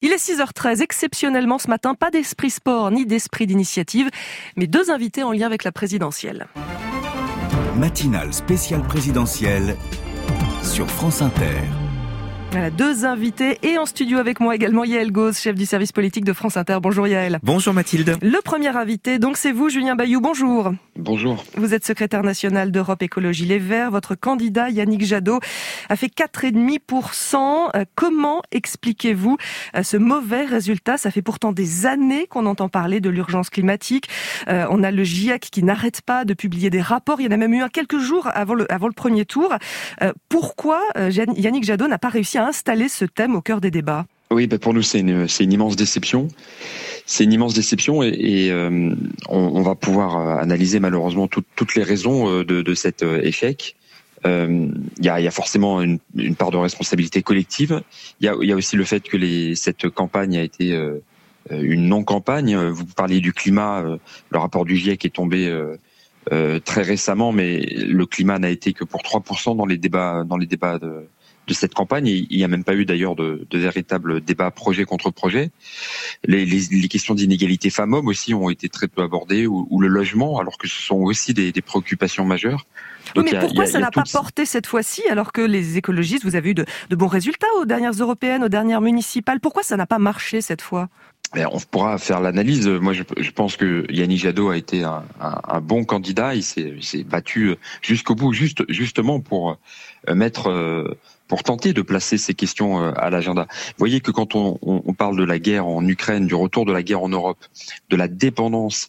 Il est 6h13, exceptionnellement ce matin, pas d'esprit sport ni d'esprit d'initiative, mais 2 invités en lien avec la présidentielle. Matinale spéciale présidentielle sur France Inter. Voilà, 2 invités et en studio avec moi également Yael Gauz, chef du service politique de France Inter. Bonjour Yael. Bonjour Mathilde. Le premier invité, donc c'est vous Julien Bayou, bonjour. Bonjour. Vous êtes secrétaire national d'Europe Écologie Les Verts. Votre candidat Yannick Jadot a fait 4,5%. Comment expliquez-vous ce mauvais résultat ? Ça fait pourtant des années qu'on entend parler de l'urgence climatique. On a le GIEC qui n'arrête pas de publier des rapports. Il y en a même eu un quelques jours avant le premier tour. Pourquoi Yannick Jadot n'a pas réussi à installer ce thème au cœur des débats ? Oui, pour nous, c'est une immense déception. C'est une immense déception et on va pouvoir analyser malheureusement toutes les raisons de cet échec. Il y a forcément une part de responsabilité collective. Il y a aussi le fait que cette campagne a été une non-campagne. Vous parliez du climat, le rapport du GIEC est tombé très récemment, mais le climat n'a été que pour 3% dans les débats de cette campagne. Il n'y a même pas eu d'ailleurs de véritables débats projet contre projet. Les questions d'inégalité femmes-hommes aussi ont été très peu abordées, ou le logement, alors que ce sont aussi des préoccupations majeures. Donc, oui, mais pourquoi ça n'a pas porté cette fois-ci, alors que les écologistes, vous avez eu de bons résultats aux dernières européennes, aux dernières municipales ? Pourquoi ça n'a pas marché cette fois ? On pourra faire l'analyse. Moi, je pense que Yannick Jadot a été un bon candidat. Il s'est battu jusqu'au bout, justement pour pour tenter de placer ces questions à l'agenda. Vous voyez que quand on parle de la guerre en Ukraine, du retour de la guerre en Europe, de la dépendance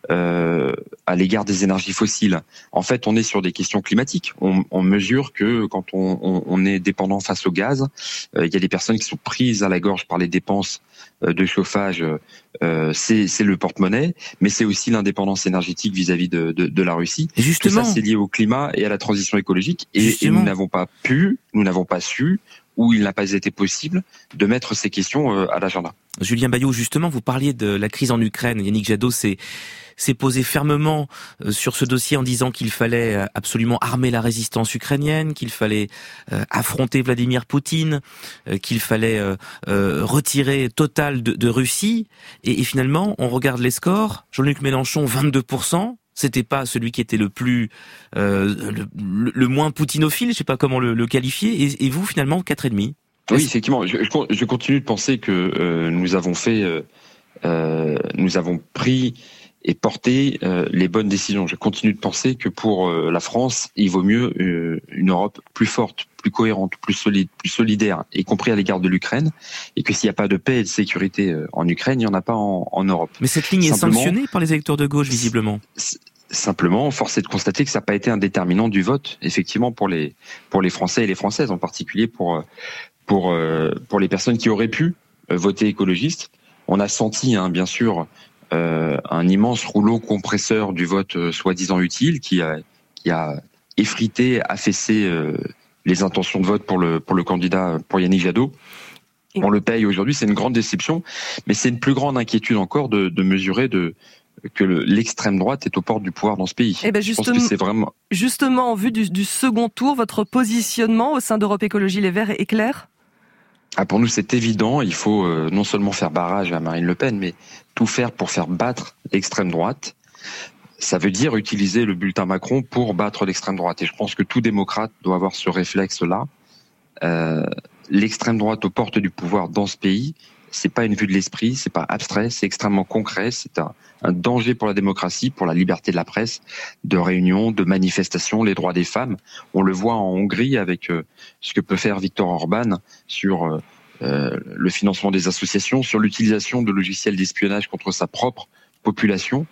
à l'égard des énergies fossiles, en fait, on est sur des questions climatiques. On mesure que quand on est dépendant face au gaz, il y a des personnes qui sont prises à la gorge par les dépenses de chauffage. C'est le porte-monnaie, mais c'est aussi l'indépendance énergétique vis-à-vis de la Russie. Et justement, tout ça, c'est lié au climat et à la transition écologique. Et nous n'avons pas su, ou il n'a pas été possible de mettre ces questions à l'agenda. Julien Bayou, justement, vous parliez de la crise en Ukraine. Yannick Jadot s'est posé fermement sur ce dossier en disant qu'il fallait absolument armer la résistance ukrainienne, qu'il fallait affronter Vladimir Poutine, qu'il fallait retirer Total de Russie. Et finalement, on regarde les scores. Jean-Luc Mélenchon, 22%. C'était pas celui qui était le plus le moins poutinophile, je sais pas comment le qualifier. Et vous, finalement, 4,5%. Oui, effectivement. Je continue de penser que nous avons pris et porté les bonnes décisions. Je continue de penser que pour la France, il vaut mieux une Europe plus forte, plus cohérente, plus solide, plus solidaire, y compris à l'égard de l'Ukraine, et que s'il n'y a pas de paix et de sécurité en Ukraine, il n'y en a pas en Europe. Mais cette ligne est sanctionnée par les électeurs de gauche, visiblement. Simplement, force est de constater que ça n'a pas été un déterminant du vote, effectivement, pour les Français et les Françaises, en particulier pour les personnes qui auraient pu voter écologiste. On a senti, bien sûr, un immense rouleau compresseur du vote soi-disant utile qui a effrité, affaissé les intentions de vote pour le candidat, pour Yannick Jadot. On le paye aujourd'hui, c'est une grande déception, mais c'est une plus grande inquiétude encore de mesurer que l'extrême droite est aux portes du pouvoir dans ce pays. Eh ben justement, je pense que c'est vraiment... Justement, en vue du second tour, votre positionnement au sein d'Europe Écologie Les Verts est clair ? Pour nous, c'est évident. Il faut non seulement faire barrage à Marine Le Pen, mais tout faire pour faire battre l'extrême droite. Ça veut dire utiliser le bulletin Macron pour battre l'extrême droite. Et je pense que tout démocrate doit avoir ce réflexe-là. L'extrême droite aux portes du pouvoir dans ce pays, c'est pas une vue de l'esprit, c'est pas abstrait, c'est extrêmement concret. C'est un danger pour la démocratie, pour la liberté de la presse, de réunion, de manifestation, les droits des femmes. On le voit en Hongrie avec ce que peut faire Viktor Orban sur le financement des associations, sur l'utilisation de logiciels d'espionnage contre sa propre population.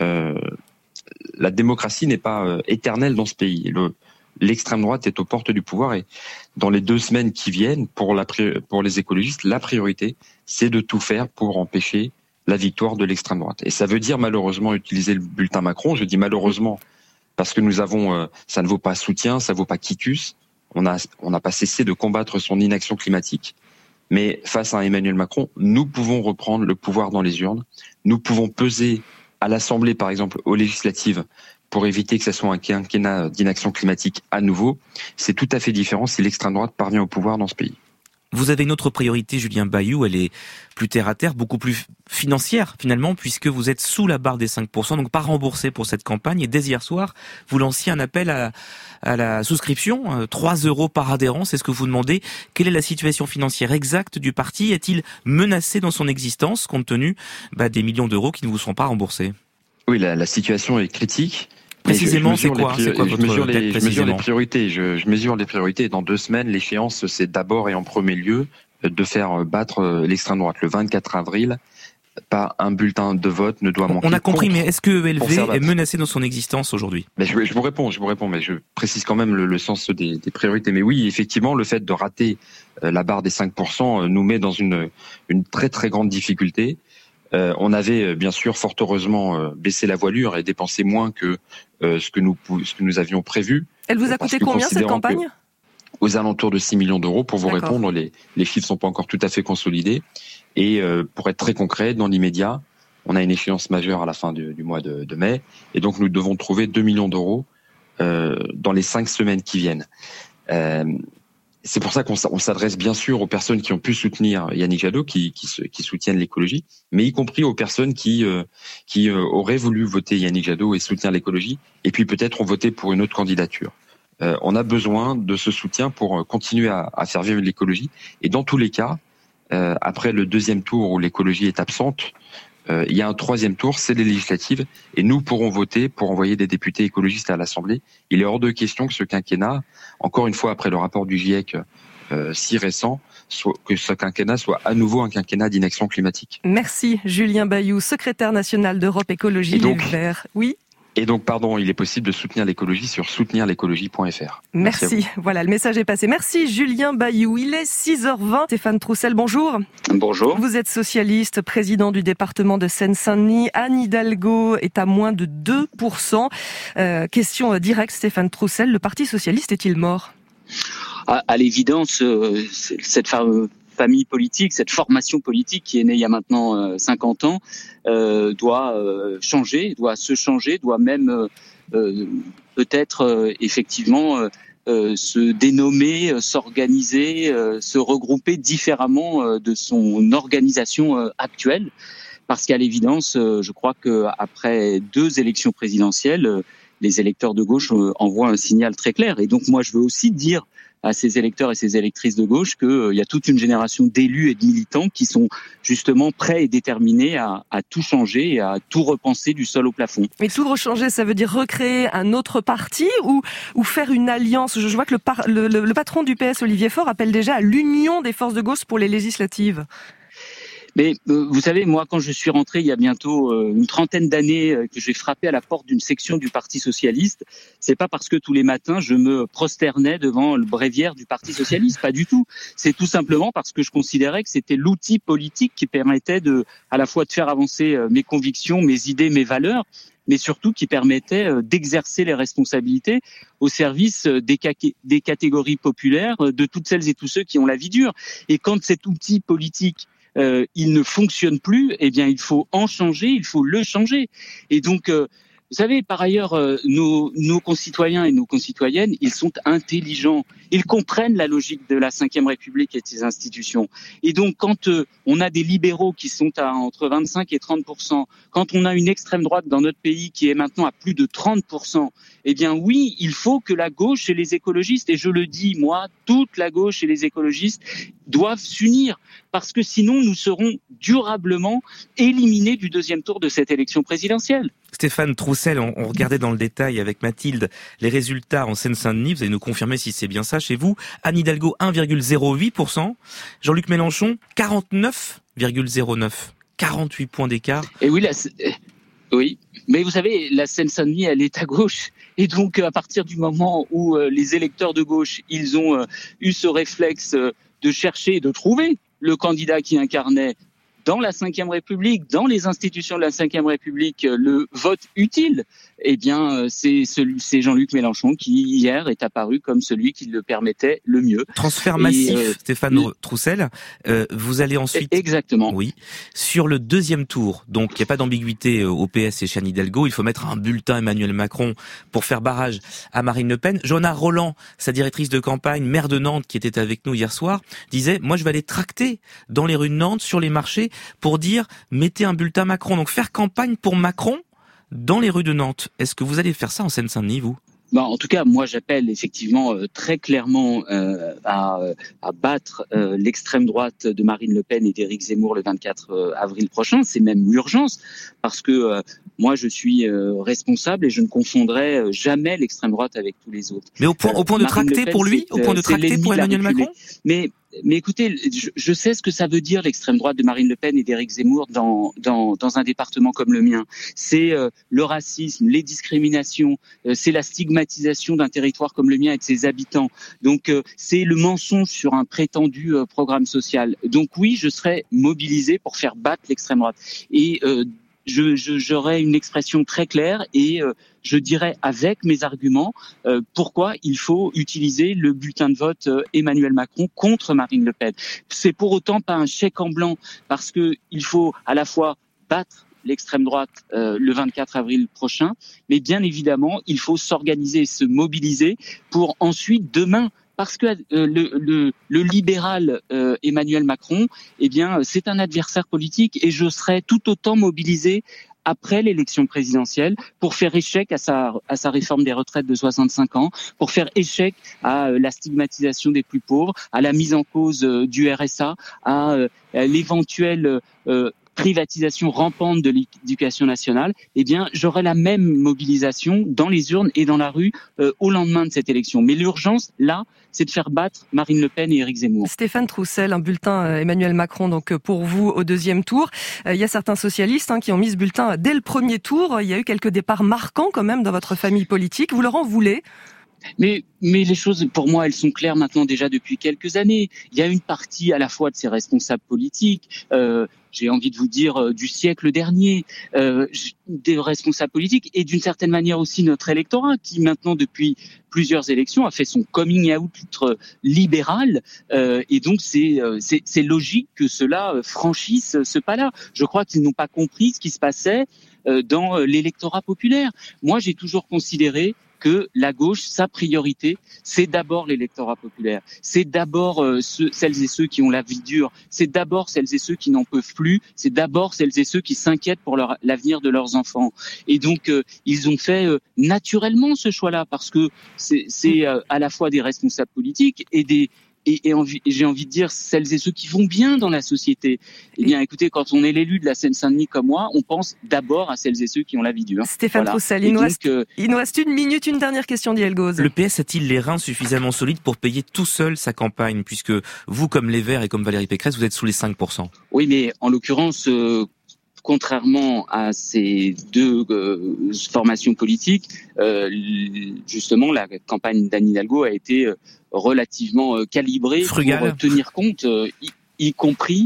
La démocratie n'est pas éternelle dans ce pays. L'extrême droite est aux portes du pouvoir et dans les 2 semaines qui viennent, pour les écologistes, la priorité, c'est de tout faire pour empêcher la victoire de l'extrême droite. Et ça veut dire malheureusement utiliser le bulletin Macron. Je dis malheureusement parce que ça ne vaut pas soutien, ça ne vaut pas quitus. On n'a pas cessé de combattre son inaction climatique. Mais face à Emmanuel Macron, nous pouvons reprendre le pouvoir dans les urnes. Nous pouvons peser à l'Assemblée, par exemple, aux législatives, pour éviter que ce soit un quinquennat d'inaction climatique à nouveau. C'est tout à fait différent si l'extrême droite parvient au pouvoir dans ce pays. Vous avez une autre priorité, Julien Bayou, elle est plus terre à terre, beaucoup plus financière finalement, puisque vous êtes sous la barre des 5%, donc pas remboursé pour cette campagne. Et dès hier soir, vous lanciez un appel à la souscription, 3 € par adhérent, c'est ce que vous demandez. Quelle est la situation financière exacte du parti ? Est-il menacé dans son existence, compte tenu des millions d'euros qui ne vous seront pas remboursés ? Oui, la situation est critique. Précisément, c'est quoi votre dette précisément ? Je mesure les priorités. Dans 2 semaines, l'échéance, c'est d'abord et en premier lieu de faire battre l'extrême droite. Le 24 avril, pas un bulletin de vote ne doit manquer. On a compris, mais est-ce que ELV est menacé dans son existence aujourd'hui ? Je vous réponds, mais je précise quand même le sens des priorités. Mais oui, effectivement, le fait de rater la barre des 5% nous met dans une très très grande difficulté. On avait bien sûr fort heureusement baissé la voilure et dépensé moins que ce que nous avions prévu. Elle vous a coûté combien cette campagne ? Aux alentours de 6 millions d'euros. Pour vous répondre, les chiffres sont pas encore tout à fait consolidés. Et pour être très concret, dans l'immédiat, on a une échéance majeure à la fin du mois de mai. Et donc nous devons trouver 2 millions d'euros dans les 5 semaines qui viennent. C'est pour ça qu'on s'adresse bien sûr aux personnes qui ont pu soutenir Yannick Jadot, qui soutiennent l'écologie, mais y compris aux personnes qui auraient voulu voter Yannick Jadot et soutenir l'écologie, et puis peut-être ont voté pour une autre candidature. On a besoin de ce soutien pour continuer à faire vivre l'écologie. Et dans tous les cas, après le 2e tour où l'écologie est absente, il y a un 3e tour, c'est les législatives, et nous pourrons voter pour envoyer des députés écologistes à l'Assemblée. Il est hors de question que ce quinquennat, encore une fois après le rapport du GIEC si récent, que ce quinquennat soit à nouveau un quinquennat d'inaction climatique. Merci Julien Bayou, secrétaire national d'Europe Écologie Les Verts. Oui. Et donc, il est possible de soutenir l'écologie sur soutenirlécologie.fr. Merci. Voilà, le message est passé. Merci Julien Bayou. Il est 6h20. Stéphane Troussel, bonjour. Bonjour. Vous êtes socialiste, président du département de Seine-Saint-Denis. Anne Hidalgo est à moins de 2%. Question directe, Stéphane Troussel, le Parti socialiste est-il mort ? À l'évidence, cette famille politique, cette formation politique qui est née il y a maintenant 50 ans, doit se changer, doit même peut-être effectivement se dénommer, s'organiser, se regrouper différemment de son organisation actuelle. Parce qu'à l'évidence, je crois qu'après 2 élections présidentielles, les électeurs de gauche envoient un signal très clair. Et donc moi, je veux aussi dire à ces électeurs et ces électrices de gauche qu'il y a toute une génération d'élus et de militants qui sont justement prêts et déterminés à tout changer et à tout repenser du sol au plafond. Mais tout rechanger, ça veut dire recréer un autre parti ou faire une alliance ? Je vois que le patron du PS, Olivier Faure, appelle déjà à l'union des forces de gauche pour les législatives. Mais vous savez, moi, quand je suis rentré il y a bientôt une 30aine d'années, que j'ai frappé à la porte d'une section du Parti socialiste, c'est pas parce que tous les matins je me prosternais devant le bréviaire du Parti socialiste, pas du tout. C'est tout simplement parce que je considérais que c'était l'outil politique qui permettait à la fois de faire avancer mes convictions, mes idées, mes valeurs, mais surtout qui permettait d'exercer les responsabilités au service des catégories populaires, de toutes celles et tous ceux qui ont la vie dure. Et quand cet outil politique il ne fonctionne plus, eh bien il faut en changer, il faut le changer. Et donc, vous savez, par ailleurs, nos concitoyens et nos concitoyennes, ils sont intelligents, ils comprennent la logique de la Ve République et de ses institutions. Et donc, quand on a des libéraux qui sont à entre 25 et 30%, quand on a une extrême droite dans notre pays qui est maintenant à plus de 30%, eh bien oui, il faut que la gauche et les écologistes, et je le dis moi, toute la gauche et les écologistes doivent s'unir, parce que sinon nous serons durablement éliminés du 2e tour de cette élection présidentielle. Stéphane Troussel, on regardait dans le détail avec Mathilde les résultats en Seine-Saint-Denis, vous allez nous confirmer si c'est bien ça chez vous. Anne Hidalgo 1,08%, Jean-Luc Mélenchon 49,09%, 48 points d'écart. Et oui, mais vous savez, la Seine-Saint-Denis, elle est à gauche. Et donc, à partir du moment où les électeurs de gauche, ils ont eu ce réflexe de chercher et de trouver le candidat qui incarnait dans la Ve République, dans les institutions de la Ve République, le vote utile, eh bien, c'est Jean-Luc Mélenchon qui, hier, est apparu comme celui qui le permettait le mieux. Transfert massif, Stéphane Troussel. Vous allez ensuite... Exactement. Oui. Sur le deuxième tour, donc il n'y a pas d'ambiguïté au PS et chez Anne Hidalgo, il faut mettre un bulletin Emmanuel Macron pour faire barrage à Marine Le Pen. Johanna Roland, sa directrice de campagne, maire de Nantes, qui était avec nous hier soir, disait « Moi, je vais aller tracter dans les rues de Nantes, sur les marchés, pour dire « Mettez un bulletin Macron ». Donc faire campagne pour Macron dans les rues de Nantes. Est-ce que vous allez faire ça en Seine-Saint-Denis, vous ? En tout cas, moi, j'appelle effectivement très clairement à battre l'extrême droite de Marine Le Pen et d'Éric Zemmour le 24 avril prochain. C'est même l'urgence, parce que moi, je suis responsable et je ne confondrai jamais l'extrême droite avec tous les autres. Mais au point de tracter pour lui, au point de tracter pour Emmanuel Macron ? Mais écoutez, je sais ce que ça veut dire l'extrême droite de Marine Le Pen et d'Éric Zemmour dans un département comme le mien. C'est le racisme, les discriminations, c'est la stigmatisation d'un territoire comme le mien et de ses habitants. Donc c'est le mensonge sur un prétendu programme social. Donc oui, je serai mobilisé pour faire battre l'extrême droite. Et j'aurai une expression très claire et je dirai avec mes arguments pourquoi il faut utiliser le bulletin de vote Emmanuel Macron contre Marine Le Pen. C'est pour autant pas un chèque en blanc, parce que il faut à la fois battre l'extrême droite le 24 avril prochain, mais bien évidemment, il faut s'organiser et se mobiliser pour ensuite, demain, parce que le libéral Emmanuel Macron, eh bien, c'est un adversaire politique, et je serai tout autant mobilisé après l'élection présidentielle pour faire échec à sa réforme des retraites de 65 ans, pour faire échec à la stigmatisation des plus pauvres, à la mise en cause du RSA, à l'éventuelle privatisation rampante de l'éducation nationale. Eh bien, j'aurai la même mobilisation dans les urnes et dans la rue au lendemain de cette élection. Mais l'urgence, là, c'est de faire battre Marine Le Pen et Éric Zemmour. Stéphane Troussel, un bulletin Emmanuel Macron donc pour vous au deuxième tour. Il y a certains socialistes qui ont mis ce bulletin dès le premier tour. Il y a eu quelques départs marquants quand même dans votre famille politique. Vous leur en voulez ? Mais les choses, pour moi, elles sont claires maintenant déjà depuis quelques années. Il y a une partie à la fois de ces responsables politiques, j'ai envie de vous dire du siècle dernier, des responsables politiques, et d'une certaine manière aussi notre électorat qui maintenant depuis plusieurs élections a fait son coming out libéral, et donc c'est logique que cela franchisse ce pas-là. Je crois qu'ils n'ont pas compris ce qui se passait dans l'électorat populaire. Moi, j'ai toujours considéré que la gauche, sa priorité, c'est d'abord l'électorat populaire. C'est d'abord celles et ceux qui ont la vie dure. C'est d'abord celles et ceux qui n'en peuvent plus. C'est d'abord celles et ceux qui s'inquiètent pour l'avenir de leurs enfants. Et donc, ils ont fait naturellement ce choix-là, parce que c'est à la fois des responsables politiques et j'ai envie de dire celles et ceux qui vont bien dans la société. Eh bien, écoutez, quand on est l'élu de la Seine-Saint-Denis comme moi, on pense d'abord à celles et ceux qui ont la vie dure. Stéphane Troussel, il nous reste une minute, une dernière question d'Yael Gauze. Le PS a-t-il les reins suffisamment solides pour payer tout seul sa campagne, puisque vous, comme les Verts et comme Valérie Pécresse, vous êtes sous les 5%? Oui, mais en l'occurrence, contrairement à ces deux formations politiques, justement, la campagne d'Anne Hidalgo a été relativement calibrée pour tenir compte, y compris,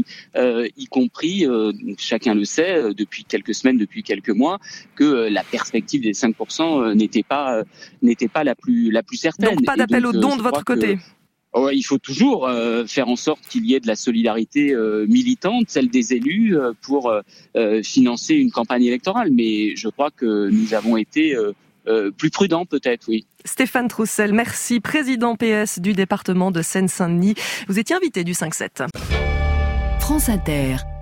chacun le sait, depuis quelques semaines, depuis quelques mois, que la perspective des 5% n'était pas la plus certaine. Donc pas d'appel aux dons de votre côté. Il faut toujours faire en sorte qu'il y ait de la solidarité militante, celle des élus, pour financer une campagne électorale. Mais je crois que nous avons été plus prudents peut-être, oui. Stéphane Troussel, merci, président PS du département de Seine-Saint-Denis. Vous étiez invité du 5-7. France Inter.